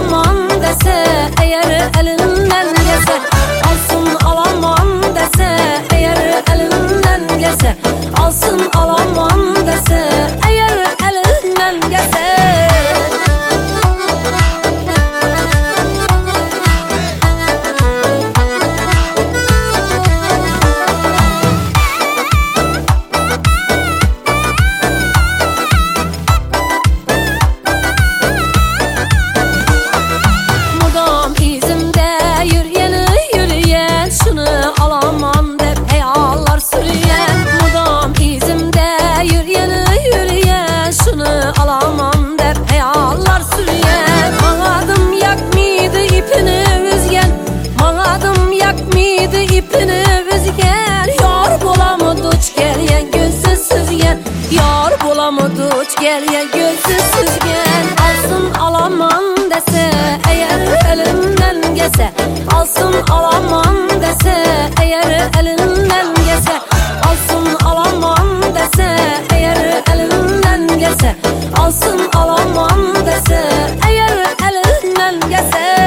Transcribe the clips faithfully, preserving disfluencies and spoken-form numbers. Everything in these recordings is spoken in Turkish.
alamam dese, eğer elinden gelse. Alsın alamam dese, eğer elinden gelse. Alsın alamam dese, eğer elinden gelse. Duç gel ya gözü süzgen. Alsın alamam dese, eğer elinden gelse. Alsın alamam dese, eğer elinden gelse. Alsın alamam dese, eğer elinden gelse. Alsın alamam dese, eğer elinden gelse.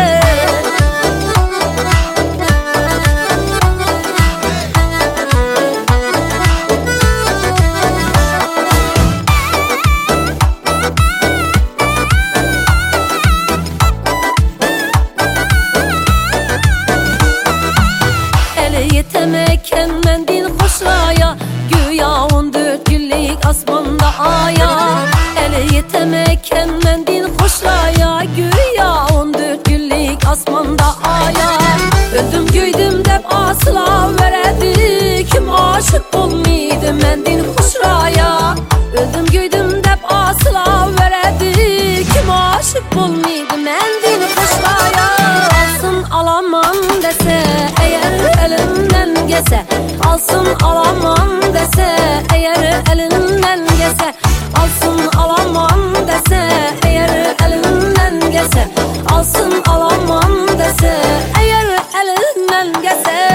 Yetemeken mendil hoşraya, güya on dört günlük asmanda aya. Ele yetemeken mendil hoşraya, güya on dört günlük asmanda aya. Öldüm göydüm dep asla veredi, kim aşık olmaydı mendil hoşraya. Öldüm göydüm dep asla veredi, kim aşık olmaydı mendil hoşraya. Alsın alamam dese, eğer elinden gelse. Alsın alamam dese, eğer elinden gelse. Alsın alamam dese, eğer elinden gelse. Alsın alamam dese, eğer elinden gelse.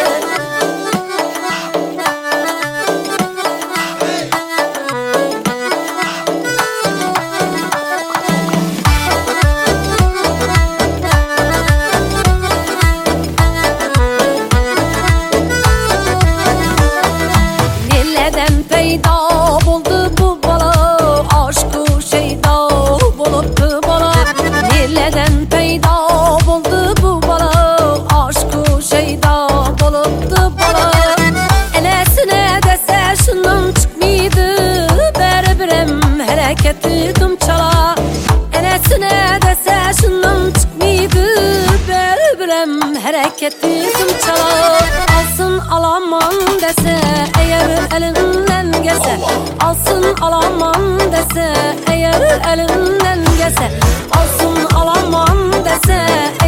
Peyda buldu bu bala, aşkı şeyda buluttu bala. Nereden peyda buldu bu bala, aşkı şeyda buluttu bala. Enesine dese şundan çıkmaydı, berberem hareketi dumçala. Enesine dese şundan çıkmaydı, berberem hareketi dumçala. Alsın alamam dese, eğer elinden gelse. Alsın alamam dese, eğer elinden gelse. Alsın alamam dese,